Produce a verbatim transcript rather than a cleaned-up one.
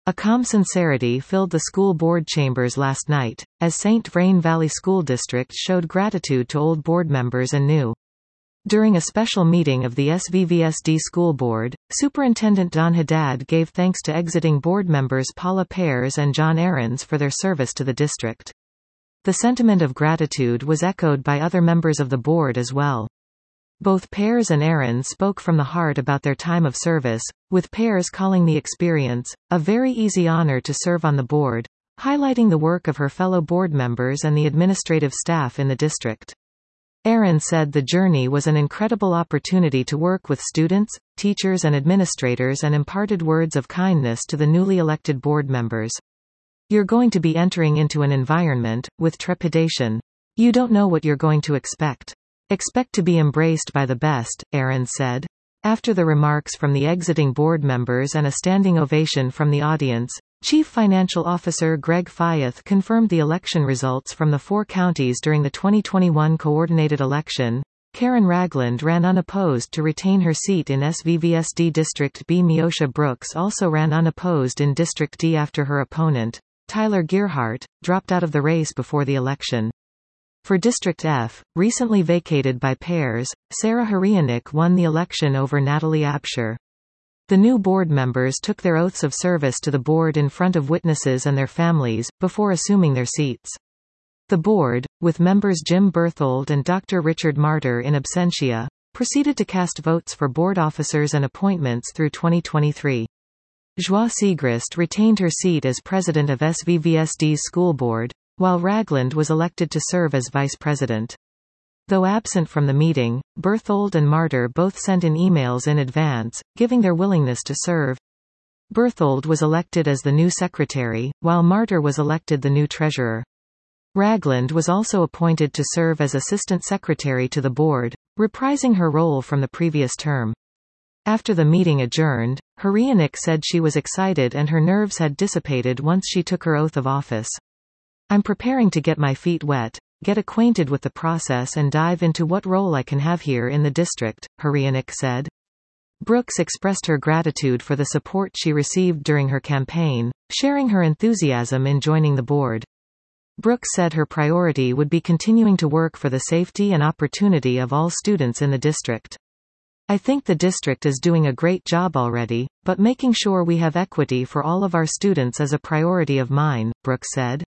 A calm sincerity filled the school board chambers last night, as Saint Vrain Valley School District showed gratitude to old board members and new. During a special meeting of the S V V S D School Board, Superintendent Don Haddad gave thanks to exiting board members Paula Pears and John Ahrens for their service to the district. The sentiment of gratitude was echoed by other members of the board as well. Both Pears and Ahrens spoke from the heart about their time of service, with Pears calling the experience a very easy honor to serve on the board, highlighting the work of her fellow board members and the administrative staff in the district. Ahrens said the journey was an incredible opportunity to work with students, teachers and administrators and imparted words of kindness to the newly elected board members. You're going to be entering into an environment with trepidation. You don't know what you're going to expect. Expect to be embraced by the best, Ahrens said. After the remarks from the exiting board members and a standing ovation from the audience, Chief Financial Officer Greg Fyeth confirmed the election results from the four counties during the twenty twenty-one coordinated election. Karen Ragland ran unopposed to retain her seat in S V V S D District B. Miosha Brooks also ran unopposed in District D after her opponent, Tyler Gearhart, dropped out of the race before the election. For District F, recently vacated by Pears, Sarah Harianik won the election over Natalie Absher. The new board members took their oaths of service to the board in front of witnesses and their families, before assuming their seats. The board, with members Jim Berthold and Doctor Richard Martyr in absentia, proceeded to cast votes for board officers and appointments through twenty twenty-three. Joie Segrist retained her seat as president of S V V S D's school board, while Ragland was elected to serve as vice president. Though absent from the meeting, Berthold and Martyr both sent in emails in advance, giving their willingness to serve. Berthold was elected as the new secretary, while Martyr was elected the new treasurer. Ragland was also appointed to serve as assistant secretary to the board, reprising her role from the previous term. After the meeting adjourned, Harianik said she was excited and her nerves had dissipated once she took her oath of office. I'm preparing to get my feet wet, get acquainted with the process and dive into what role I can have here in the district, Harianik said. Brooks expressed her gratitude for the support she received during her campaign, sharing her enthusiasm in joining the board. Brooks said her priority would be continuing to work for the safety and opportunity of all students in the district. I think the district is doing a great job already, but making sure we have equity for all of our students is a priority of mine, Brooks said.